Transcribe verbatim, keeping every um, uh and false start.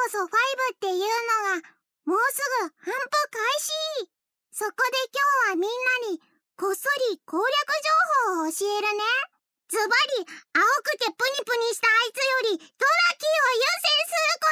こそファイブっていうのがもうすぐ頒布開始。そこで今日はみんなにこっそり攻略情報を教えるね。ズバリ青くてプニプニしたあいつよりドラキーを優先する